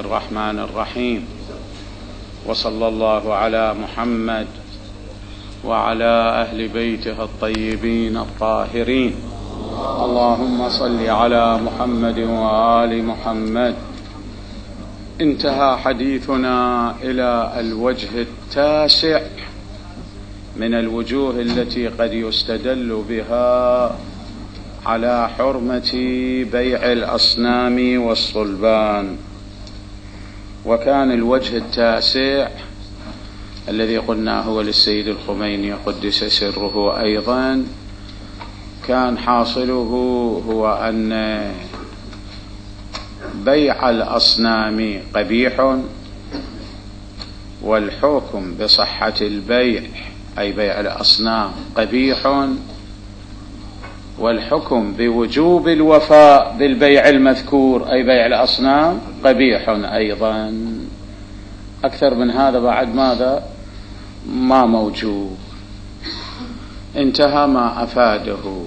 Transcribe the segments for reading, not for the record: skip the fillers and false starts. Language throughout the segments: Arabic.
الرحمن الرحيم، وصلى الله على محمد وعلى أهل بيته الطيبين الطاهرين. اللهم صل على محمد وآل محمد. انتهى حديثنا إلى الوجه التاسع من الوجوه التي قد يستدل بها على حرمة بيع الأصنام والصلبان. وكان الوجه التاسع الذي قلنا هو للسيد الخميني قدس سره أيضا، كان حاصله هو أن بيع الأصنام قبيح، والحكم بصحة البيع أي بيع الأصنام قبيح، والحكم بوجوب الوفاء بالبيع المذكور أي بيع الأصنام قبيح أيضا. أكثر من هذا بعد ماذا؟ ما موجود. انتهى ما أفاده.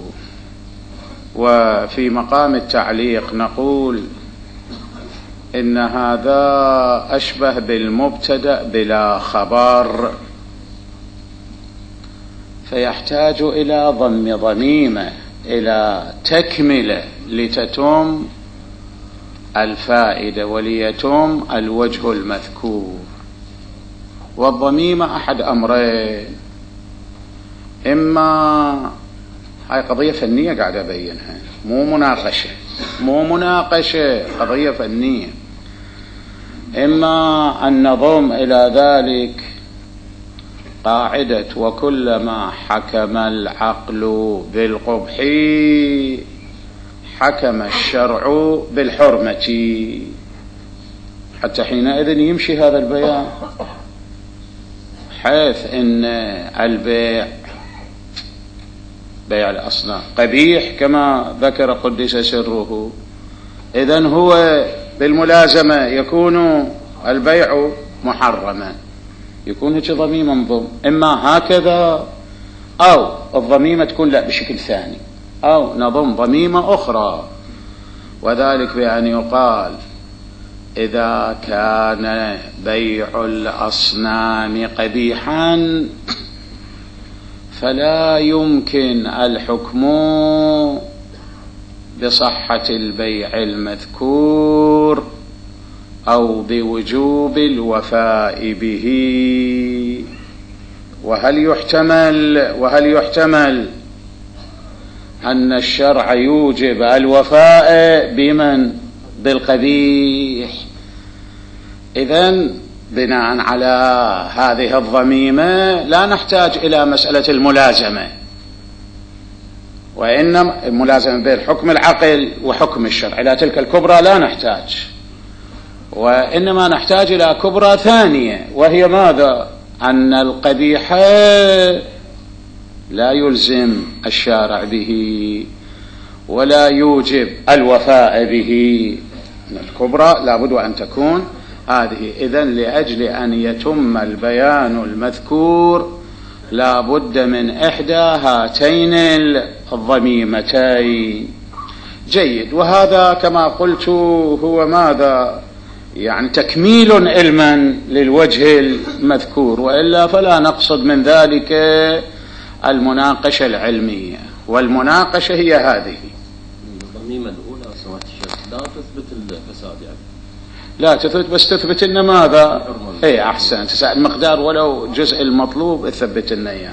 وفي مقام التعليق نقول إن هذا أشبه بالمبتدأ بلا خبر، فيحتاج إلى ضم ضميمة إلى تكملة لتتم الفائدة وليتم الوجه المذكور. والضميمة أحد أمرين: إما هاي قضية فنية قاعد أبينها، مو مناقشة، قضية فنية. إما أن نضم إلى ذلك قاعدة وكلما حكم العقل بالقبح حكم الشرع بالحرمة، حتى حينئذ يمشي هذا البيان، حيث إن البيع بيع الأصنام قبيح كما ذكر قدس سره، إذن هو بالملازمة يكون البيع محرما، يكون هيك ضميمة انضم، إما هكذا أو الضميمة تكون لا بشكل ثاني، أو نضم ضميمة أخرى، وذلك بأن يقال: إذا كان بيع الأصنام قبيحا فلا يمكن الحكم بصحة البيع المذكور أو بوجوب الوفاء به. وهل يحتمل أن الشرع يوجب الوفاء بمن؟ بالقبيح. إذن بناء على هذه الضميمة لا نحتاج إلى مسألة الملازمة، وإنما الملازمة بين حكم العقل وحكم الشرع إلى تلك الكبرى لا نحتاج، وإنما نحتاج إلى كبرى ثانية، وهي ماذا؟ أن القبيح لا يلزم الشارع به ولا يوجب الوفاء به. الكبرى لابد أن تكون هذه. إذن لأجل أن يتم البيان المذكور لابد من إحدى هاتين الضميمتين. جيد. وهذا كما قلت هو ماذا؟ يعني تكميل علما للوجه المذكور، وإلا فلا نقصد من ذلك المناقشة العلمية، والمناقشة هي هذه. الضميمة الأولى سماحة الشيخ لا تثبت الفساد، يعني لا تثبت، بس تثبت إن ماذا؟ إيه أحسن، تساعد المقدار ولو جزء المطلوب تثبت لنا إياه.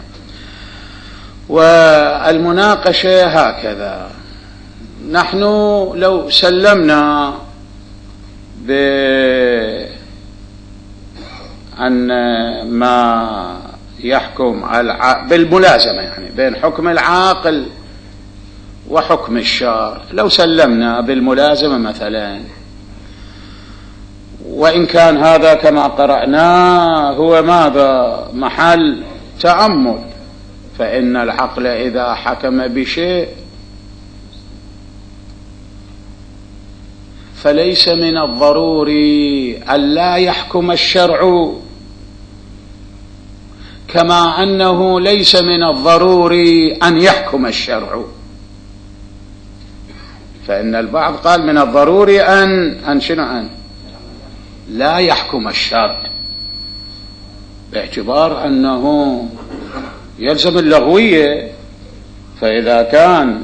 والمناقشة هكذا: نحن لو سلمنا بأن ما يحكم بالملازمة، يعني بين حكم العاقل وحكم الشارع، لو سلمنا بالملازمة مثلا، وإن كان هذا كما قرأناه هو ماذا؟ محل تأمل، فإن العقل إذا حكم بشيء فليس من الضروري ألا يحكم الشرع، كما أنه ليس من الضروري أن يحكم الشرع. فإن البعض قال من الضروري أن لا يحكم الشرع، باعتبار أنه يلزم اللغوية. فإذا كان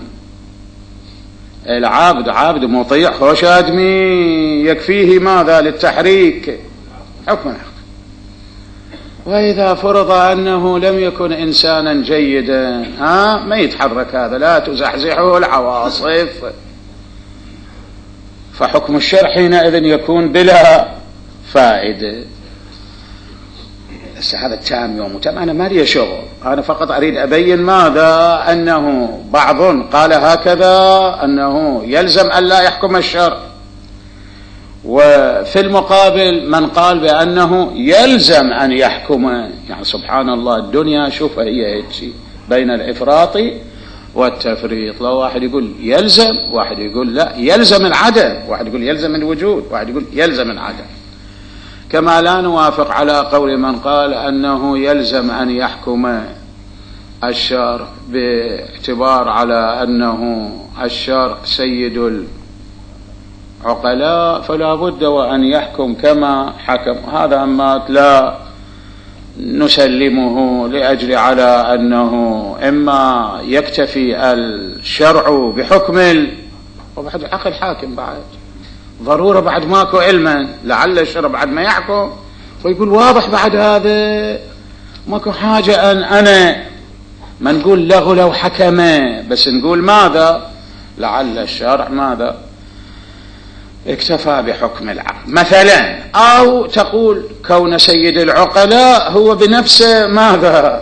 العبد عبد مطيع خوش آدمي يكفيه ماذا للتحريك حكم الحق. وإذا فرض أنه لم يكن إنسانا جيدا ما يتحرك هذا، لا تزحزحه العواصف، فحكم الشرع حينئذ يكون بلا فائدة. هذا التام يوم وتام، أنا ما لي شغل، أنا فقط أريد أبين ماذا أنه بعض قال هكذا أنه يلزم أن لا يحكم الشرع، وفي المقابل من قال بأنه يلزم أن يحكم. يعني سبحان الله الدنيا شوف هي هيك بين الإفراط والتفريط. لو واحد يقول يلزم، واحد يقول لا يلزم العدم، واحد يقول يلزم الوجود، واحد يقول يلزم العدم. كما لا نوافق على قول من قال أنه يلزم أن يحكم الشرع باعتبار على أنه الشرع سيد العقلاء فلا بد وأن يحكم كما حكم. هذا أما لا نسلمه لأجل على أنه إما يكتفي الشرع بحكم وبعد عقل حاكم، بعد ضرورة بعد ماكو علما، لعل الشرع بعد ما يحكم ويقول واضح بعد هذا ماكو حاجة أن أنا ما نقول له لو حكم، بس نقول ماذا لعل الشرع ماذا اكتفى بحكم العقل مثلا. أو تقول كون سيد العقلاء هو بنفسه ماذا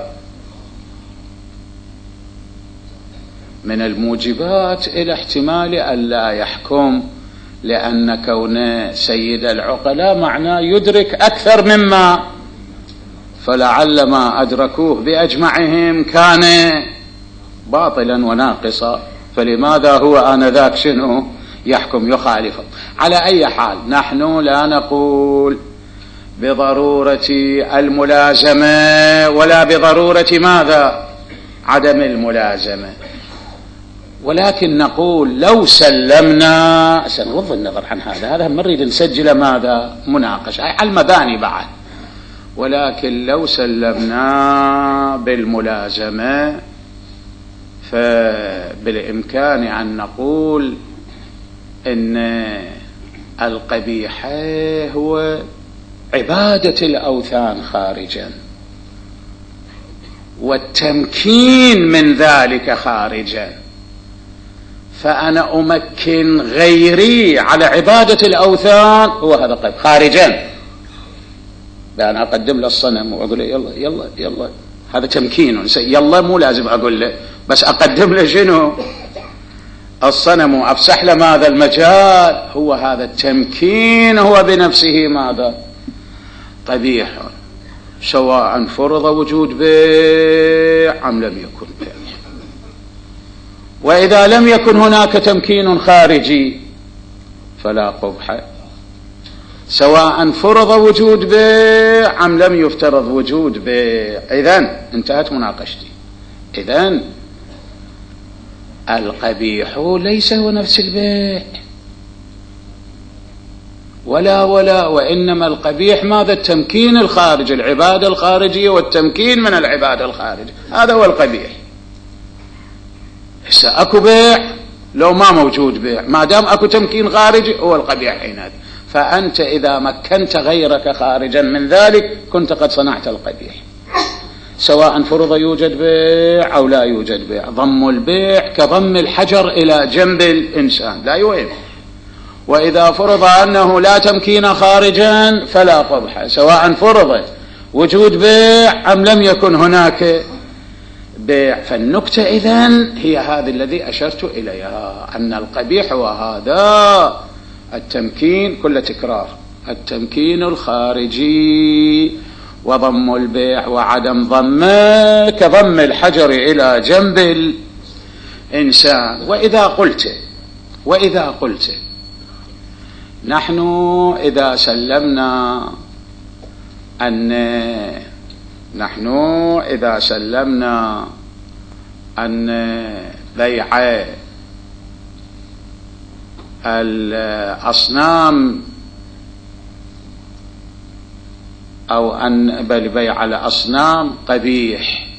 من الموجبات إلى احتمال أن لا يحكم، لأن كون سيد العقلاء معناه يدرك أكثر مما، فلعل ما أدركوه بأجمعهم كان باطلا وناقصا، فلماذا هو آنذاك شنو يحكم يخالفه. على أي حال نحن لا نقول بضرورة الملازمة ولا بضرورة ماذا عدم الملازمة، ولكن نقول لو سلمنا، سنغض النظر عن هذا ما نريد نسجل ماذا مناقشة على المباني بعد، ولكن لو سلمنا بالملازمة فبالإمكان أن نقول إن القبيح هو عبادة الأوثان خارجا، والتمكين من ذلك خارجا، فأنا أمكن غيري على عبادة الأوثان هو هذا قبيح خارجا، بأن أقدم له الصنم وأقول له يلا يلا يلا، هذا تمكين، يلا مو لازم أقول له بس أقدم له شنو الصنم وأفسح له ماذا المجال، هو هذا التمكين هو بنفسه ماذا قبيح، سواء فرض وجود بيع أم لم يكن بيع. وإذا لم يكن هناك تمكين خارجي فلا قبح، سواء فرض وجود بيع أم لم يفترض وجود بيع. إذن انتهت مناقشتي. إذن القبيح ليس هو نفس البيع ولا وإنما القبيح ماذا التمكين الخارجي، العبادة الخارجية والتمكين من العبادة الخارجية، هذا هو القبيح. هسه أكو بيع لو ما موجود بيع، ما دام أكو تمكين خارجي هو القبيح حينئذ، فأنت إذا مكنت غيرك خارجا من ذلك كنت قد صنعت القبيح، سواء فرض يوجد بيع أو لا يوجد بيع. ضم البيع كضم الحجر إلى جنب الإنسان لا يهم، وإذا فرض أنه لا تمكين خارجا فلا قبح، سواء فرض وجود بيع أم لم يكن هناك بيع. فالنكتة إذن هي هذه الذي أشرت إليها، أن القبيح وهذا التمكين كل تكرار، التمكين الخارجي، وضم البيع وعدم ضمه كضم الحجر إلى جنب الإنسان. وإذا قلت نحن إذا سلمنا أن بيع الأصنام أو أن بل بيع الأصنام قبيح،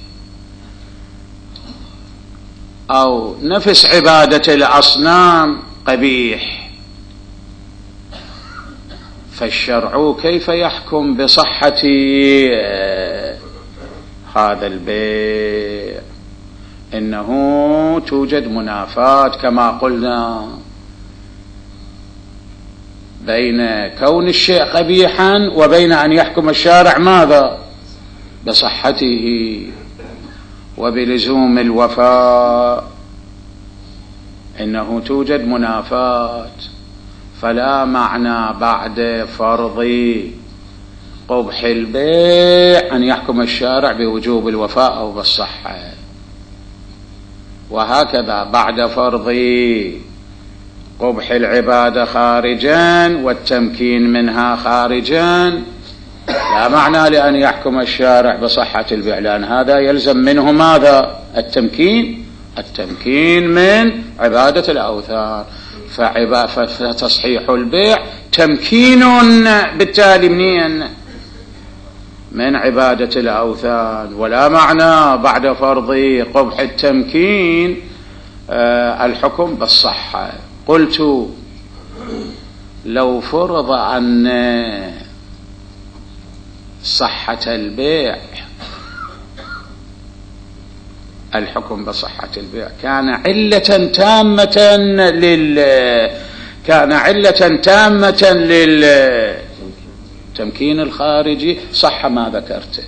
أو نفس عبادة الأصنام قبيح، فالشرع كيف يحكم بصحة هذا البيع؟ إنه توجد منافاة كما قلنا بين كون الشيء قبيحا وبين أن يحكم الشارع ماذا؟ بصحته وبلزوم الوفاء. إنه توجد منافاة، فلا معنى بعد فرض قبح البيع أن يحكم الشارع بوجوب الوفاء أو بالصحة، وهكذا بعد فرض قبح العبادة خارجا والتمكين منها خارجا لا معنى لأن يحكم الشارع بصحة البيع، لأن هذا يلزم منه ماذا؟ التمكين من عبادة الأوثان. فتصحيح البيع تمكين بالتالي من عبادة الأوثان، ولا معنى بعد فرض قبح التمكين الحكم بالصحة. قلت لو فرض أن صحة البيع الحكم بصحة البيع كان علة تامة للتمكين الخارجي، صح ما ذكرته،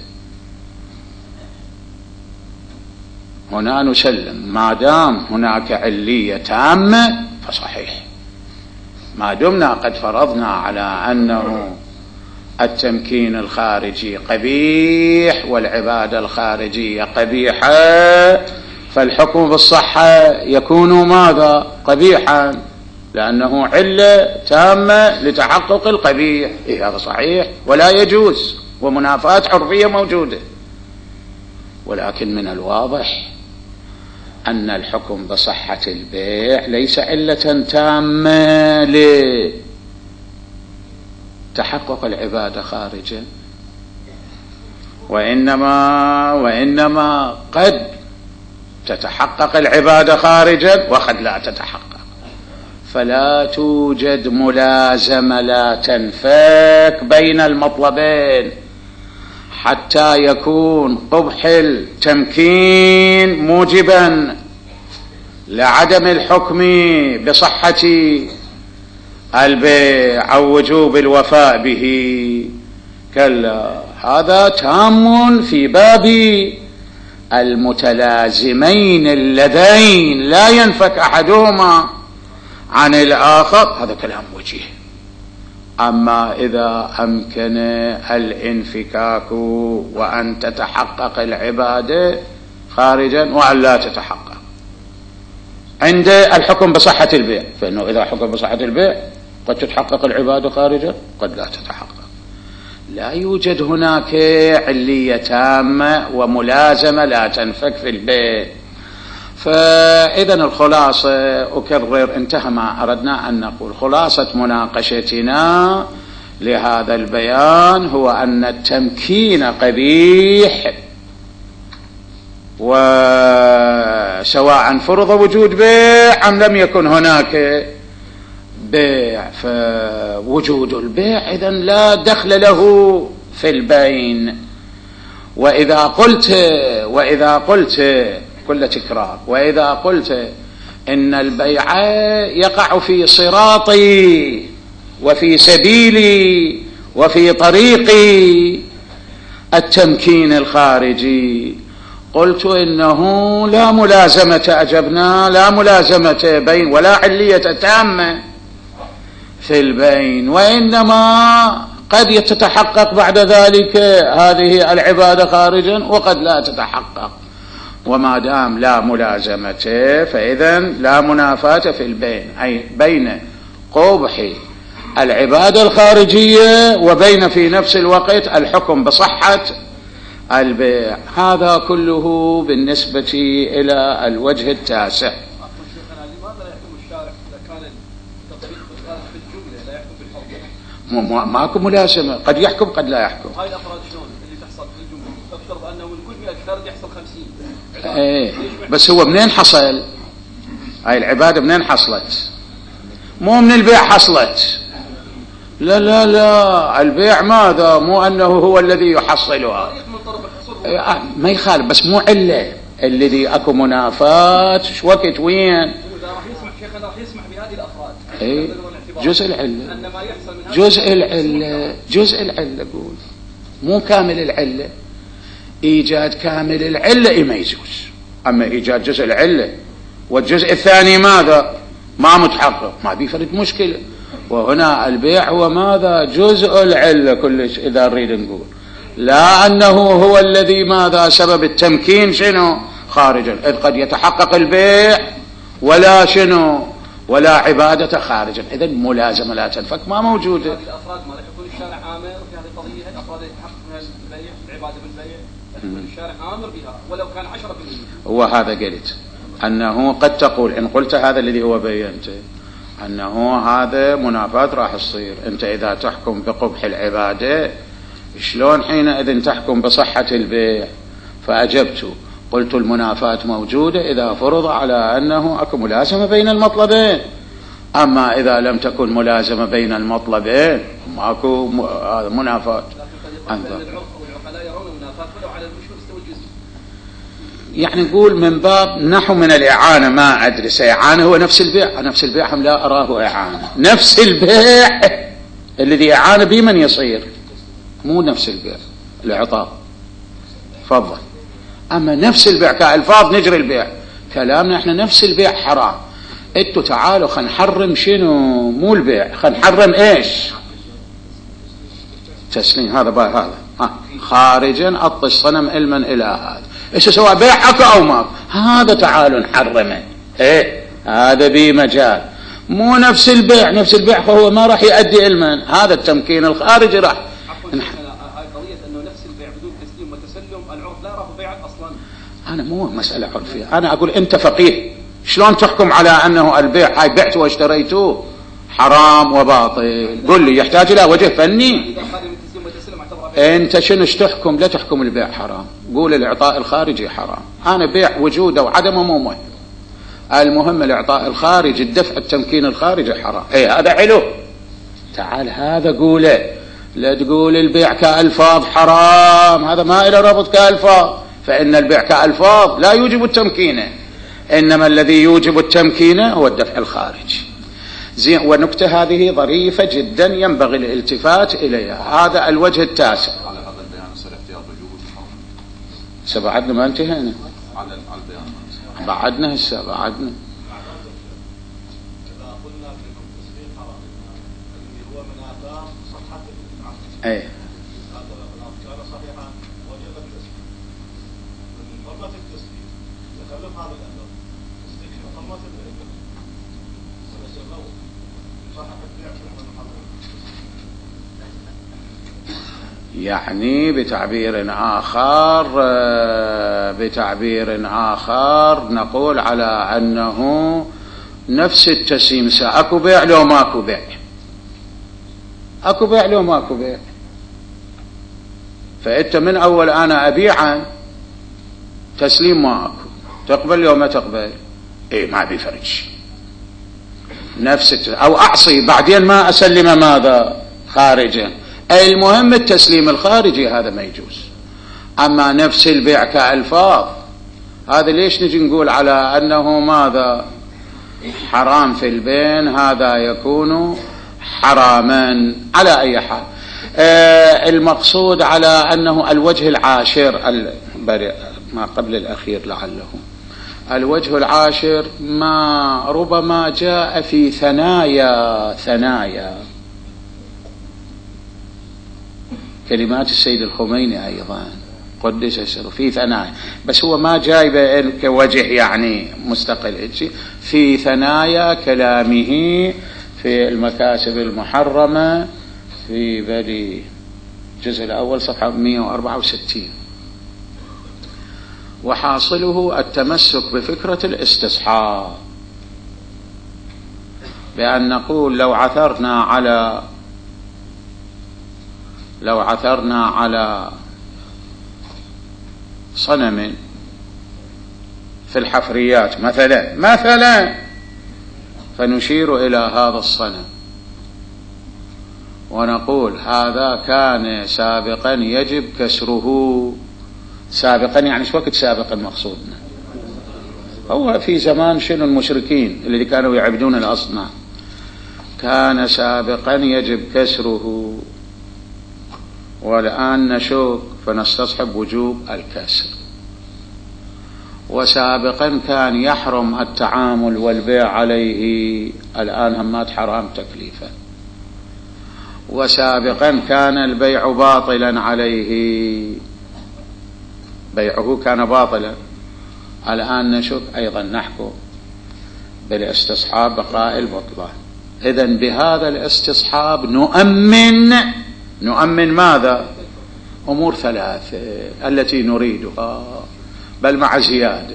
هنا نسلم ما دام هناك علية تامة فصحيح. ما دمنا قد فرضنا على أنه التمكين الخارجي قبيح والعبادة الخارجية قبيحة، فالحكم بالصحة يكون ماذا؟ قبيحا، لأنه علة تامة لتحقق القبيح. هذا صحيح ولا يجوز، ومنافاة عرفية موجودة. ولكن من الواضح أن الحكم بصحة البيع ليس علة تامة لتحقق العبادة خارجا، وإنما قد تتحقق العبادة خارجا وقد لا تتحقق. فلا توجد ملازمة لا تنفك بين المطلبين حتى يكون قبح التمكين موجبا لعدم الحكم بصحة البيع أو وجوب الوفاء به. كلا، هذا تام في باب المتلازمين اللذين لا ينفك أحدهما عن الآخر، هذا كلام وجيه. أما إذا أمكن الانفكاك وأن تتحقق العبادة خارجا وأن لا تتحقق عند الحكم بصحة البيع، فإنه إذا حكم بصحة البيع قد تتحقق العبادة خارجا قد لا تتحقق. لا يوجد هناك علية تامة وملازمة لا تنفك في البيع. فإذا الخلاصة أكرر، انتهى ما أردنا أن نقول. خلاصة مناقشتنا لهذا البيان هو أن التمكين قبيح، وسواء فرض وجود بيع أم لم يكن هناك بيع، فوجود البيع إذن لا دخل له في البين. وإذا قلت كل تكرار، وإذا قلت إن البيع يقع في صراطي وفي سبيلي وفي طريقي التمكين الخارجي، قلت إنه لا ملازمة، أجبنا لا ملازمة بين ولا علية تامة في البين، وإنما قد تتحقق بعد ذلك هذه العبادة خارجا وقد لا تتحقق. وما دام لا ملازمة فإذن لا منافاة في البين، أي بين قبح العبادة الخارجية وبين في نفس الوقت الحكم بصحة البيع. هذا كله بالنسبة إلى الوجه التاسع. ماكو ملازمة، قد يحكم قد لا يحكم. هاي الأفراد شلون اللي تحصل في الجمهور؟ افترض أنه من كل 100 فرد يحصل 50. ايه بس هو منين حصل؟ هاي العبادة منين حصلت؟ مو من البيع حصلت. لا لا لا، البيع ماذا؟ مو أنه هو الذي يحصلها. ما يخالف، بس مو علة. الذي أكو منافات وقت وين؟ راح يسمح شيخنا، راح يسمح بهذه الأفراد. ايه جزء العلة، جزء العلة، جزء العلة. قول مو كامل العلة. إيجاد كامل العلة ما يجوز، أما إيجاد جزء العلة والجزء الثاني ماذا؟ ما متحقق، ما بيفرد مشكلة. وهنا البيع هو ماذا؟ جزء العلة كلش. إذا نريد نقول لا أنه هو الذي ماذا؟ سبب التمكين شنو؟ خارجا، إذ قد يتحقق البيع ولا شنو؟ ولا عبادة خارجا. إذن ملازمة لا تنفك ما موجودة. الأفراد ما راح يكون الشارع آمر في هذه القضية. الأفراد يتحقق من البيع، العبادة بالبيع، يكون الشارع آمر بها ولو كان 10%. وهذا قلت أنه قد تقول إن قلت هذا الذي هو بينته أنه هذا منافاة راح تصير. أنت إذا تحكم بقبح العبادة شلون حينئذ تحكم بصحة البيع؟ فأجبت قلت المنافاة موجودة إذا فرض على أنه أكو ملازمة بين المطلبين. أما إذا لم تكن ملازمة بين المطلبين ماكو منافاة. يعني نقول من باب نحو من الإعانة، ما أدري سيعانة هو نفس البيع. نفس البيع هم لا أراه إعانة. نفس البيع الذي إعانة به من يصير، مو نفس البيع العطاء. فضل. أما نفس البيع كألفاظ نجري البيع، كلامنا إحنا نفس البيع حرام. انتوا تعالوا خل نحرم شنو؟ مو البيع، خل نحرم إيش؟ تسليم. هذا هذا خارجا أطش صنم علما إلى هذا. إيش سواء بيع أكو أو ما، هذا تعالوا نحرمه. إيه هذا بي مجال. مو نفس البيع. نفس البيع فهو ما راح يؤدي علما. هذا التمكين الخارجي راح. هاي قضية أنه نفس البيع بدون تسليم وتسلم، العرف لا يراه بيعا أصلا. أنا مو مسألة عرفية، أنا أقول أنت فقيه شلون تحكم على أنه البيع هاي بعت واشتريته حرام وباطل؟ قل لي يحتاج إلى وجه فني. أنت شنو تحكم؟ لا تحكم البيع حرام، قول الإعطاء الخارجي حرام. أنا بيع وجوده وعدمه مو مهم، المهم الإعطاء الخارجي، الدفع التمكين الخارجي حرام. إيه هذا حلو. تعال هذا قوله، لا تقول البيع كألفاظ حرام، هذا ما إلى ربط كألفاظ. فإن البيع كألفاظ لا يوجب التمكين، إنما الذي يوجب التمكين هو الدفع الخارجي. زين. ونكتة هذه ظريفة جدا ينبغي الالتفات إليها. هذا الوجه التاسع. على هذا البيان صار احتياط وجوب سبعدنا ما انتهينا. على البيان بعدنا هسه بعدنا. ايه يعني بتعبير آخر نقول على أنه نفس التسليم. أكو بيع لو ماكو بيع، أكو بيع لو ماكو بيع. فأنت من أول أنا أبيعا تسليم ما أكو، تقبل لو ما تقبل إيه ما بيفرج. نفس أو أعصي بعدين ما أسلم ماذا؟ خارجا. المهم التسليم الخارجي هذا ما يجوز. أما نفس البيع كألفاظ هذا ليش نجي نقول على أنه ماذا؟ حرام في البين، هذا يكون حراما على أي حال. المقصود على أنه الوجه العاشر ما قبل الأخير لعله الوجه العاشر ما ربما جاء في ثنايا كلمات السيد الخميني أيضا قدس سره في ثنايا، بس هو ما جايبه كوجه يعني مستقل، في ثنايا كلامه في المكاسب المحرمة في بدي الجزء الأول صفحة 164. وحاصله التمسك بفكرة الاستصحاب، بأن نقول لو عثرنا على لو عثرنا على صنم في الحفريات مثلا فنشير إلى هذا الصنم ونقول هذا كان سابقا يجب كسره. سابقا يعني شو وقت سابقا مقصودنا؟ هو في زمان شنو المشركين الذي كانوا يعبدون الأصنام، كان سابقا يجب كسره، والآن نشك فنستصحب وجوب الكسر. وسابقا كان يحرم التعامل والبيع عليه، الآن همات حرام تكليفا. وسابقا كان البيع باطلا عليه، بيعه كان باطلا، الآن نشك أيضا نحكم بالاستصحاب بقاء البطلان. إذن بهذا الاستصحاب نؤمن ماذا؟ أمور ثلاثة التي نريدها، بل مع زيادة.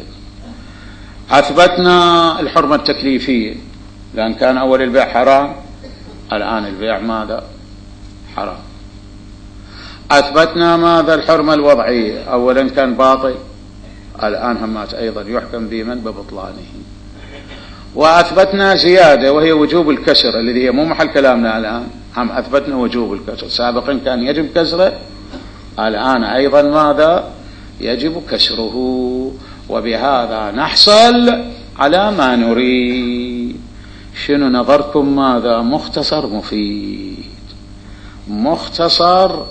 أثبتنا الحرمة التكليفية، لأن كان أول البيع حرام، الآن البيع ماذا؟ حرام. أثبتنا ماذا؟ الحرمة الوضعية، أولا كان باطل، الآن همات أيضا يحكم بمن؟ ببطلانه. وأثبتنا زيادة وهي وجوب الكسر، الذي هي مو محل كلامنا الآن، هم أثبتنا وجوب الكسر. سابقا كان يجب كسره، الآن أيضا ماذا؟ يجب كسره. وبهذا نحصل على ما نريد. شنو نظركم؟ ماذا؟ مختصر مفيد، مختصر.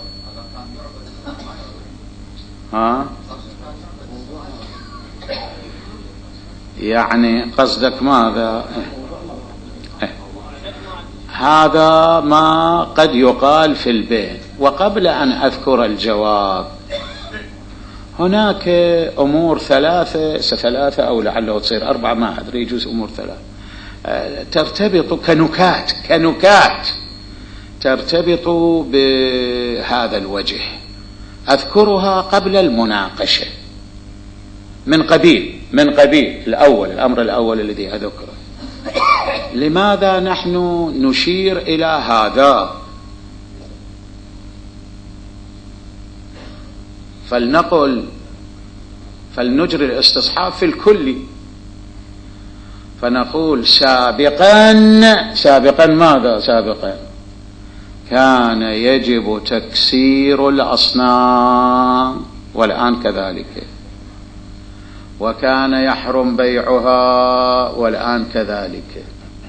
يعني قصدك ماذا؟ هذا ما قد يقال في البيت. وقبل أن أذكر الجواب، هناك أمور ثلاثة أو لعله تصير 4، ما أدري، يجوز أمور 3 ترتبط كنكات ترتبط بهذا الوجه، أذكرها قبل المناقشة من قبيل الأمر الأول الذي أذكره. لماذا نحن نشير إلى هذا؟ فلنجري الاستصحاب في الكل، فنقول سابقا ماذا؟ سابقا كان يجب تكسير الأصنام، والآن كذلك. وكان يحرم بيعها، والآن كذلك.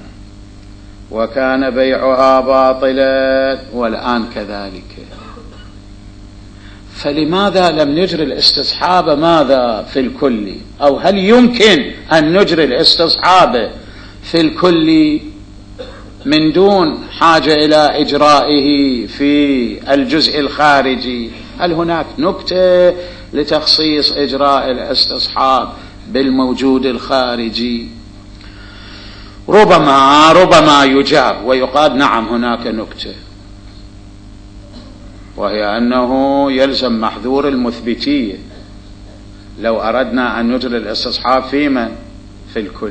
وكان بيعها باطلا، والآن كذلك. فلماذا لم نجري الاستصحاب ماذا؟ في الكل؟ أو هل يمكن أن نجري الاستصحاب في الكل من دون حاجة إلى إجرائه في الجزء الخارجي؟ هل هناك نكتة لتخصيص إجراء الاستصحاب بالموجود الخارجي؟ ربما يجاب ويقال نعم هناك نكتة، وهي أنه يلزم محذور المثبتية لو أردنا أن نجري الاستصحاب في من؟ في الكل،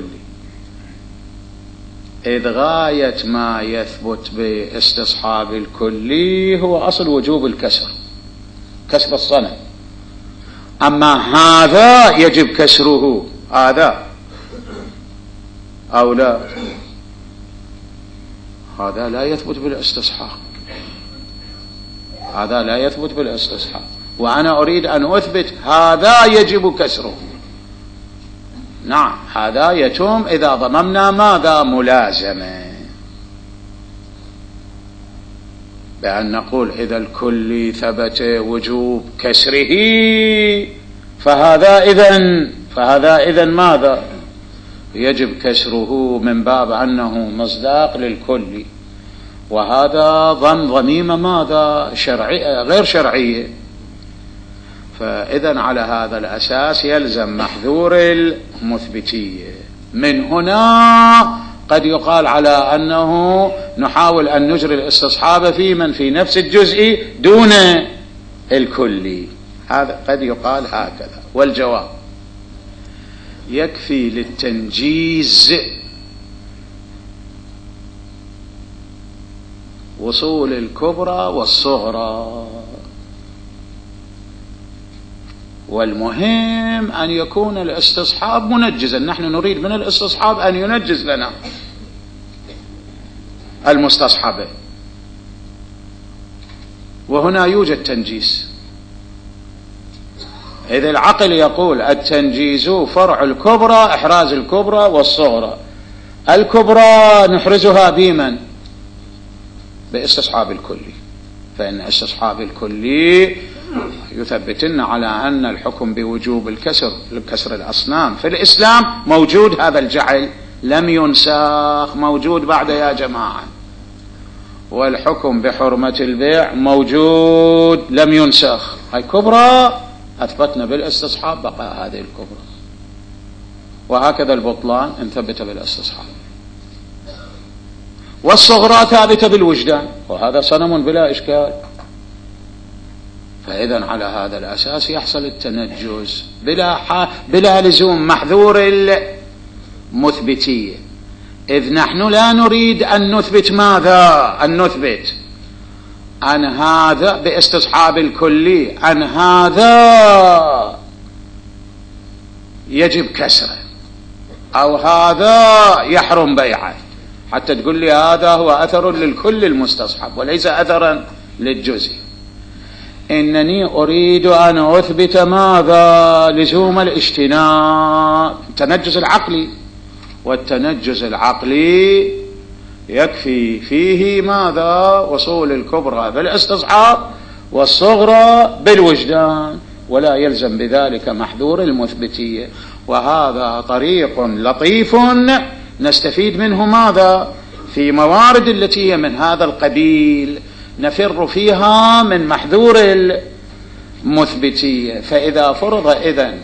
إذ غاية ما يثبت باستصحاب الكلي هو أصل وجوب الكسر، كسر الصنم. أما هذا يجب كسره، هذا أو لا، هذا لا يثبت بالاستصحاب، هذا لا يثبت بالاستصحاب. وأنا أريد أن أثبت هذا يجب كسره. نعم هذا يتم إذا ضممنا ماذا؟ ملازمة، بأن نقول إذا الكل ثبت وجوب كسره فهذا إذن ماذا؟ يجب كسره، من باب أنه مصداق للكل. وهذا ضميمة ماذا؟ شرعية غير شرعية. فإذن على هذا الأساس يلزم محذور المثبتية. من هنا قد يقال على أنه نحاول أن نجري الاستصحاب في من؟ في نفس الجزء دون الكلي. هذا قد يقال هكذا. والجواب يكفي للتنجيز وصول الكبرى والصغرى. والمهم أن يكون الاستصحاب منجزا. نحن نريد من الاستصحاب أن ينجز لنا المستصحبة، وهنا يوجد تنجيز. إذا العقل يقول التنجيز فرع الكبرى، إحراز الكبرى والصغرى. الكبرى نحرزها بمن؟ باستصحاب الكلي، فإن استصحاب الكلي يثبتن على أن الحكم بوجوب الكسر الأصنام في الإسلام موجود. هذا الجعل لم ينسخ، موجود بعد يا جماعة. والحكم بحرمة البيع موجود لم ينسخ. هاي كبرى أثبتنا بالاستصحاب بقاء هذه الكبرى، وهكذا البطلان إن ثبت بالاستصحاب. والصغرى ثابتة بالوجدان، وهذا صنم بلا إشكال. فإذا على هذا الأساس يحصل التنجز بلا لزوم محذور المثبتية. إذ نحن لا نريد أن نثبت ماذا؟ أن نثبت أن هذا باستصحاب الكلي، أن هذا يجب كسره أو هذا يحرم بيعه، حتى تقول لي هذا هو أثر للكل المستصحب وليس أثرا للجزء. إنني أريد أن أثبت ماذا؟ لزوم الاجتناب، التنجز العقلي. والتنجز العقلي يكفي فيه ماذا؟ وصول الكبرى بالاستصحاب والصغرى بالوجدان، ولا يلزم بذلك محذور المثبتية. وهذا طريق لطيف نستفيد منه ماذا؟ في موارد التي هي من هذا القبيل نفر فيها من محذور المثبتية. فإذا فرض إذن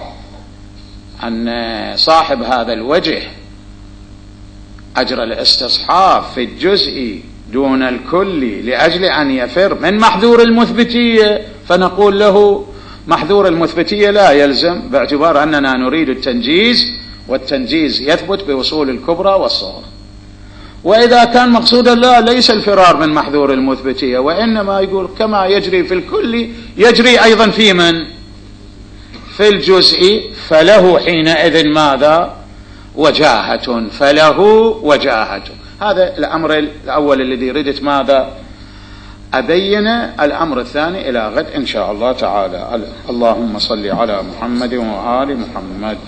أن صاحب هذا الوجه أجرى الاستصحاب في الجزء دون الكل لأجل أن يفر من محذور المثبتية، فنقول له محذور المثبتية لا يلزم، باعتبار أننا نريد التنجيز، والتنجيز يثبت بوصول الكبرى والصغرى. وإذا كان مقصودا لا، ليس الفرار من محذور المثبتية، وإنما يقول كما يجري في الكل يجري أيضا في من؟ في الجزء، فله حينئذ ماذا؟ وجاهة، فله وجاهة. هذا الأمر الأول الذي ردت ماذا؟ أبين. الأمر الثاني إلى غد إن شاء الله تعالى. اللهم صل على محمد وآل محمد.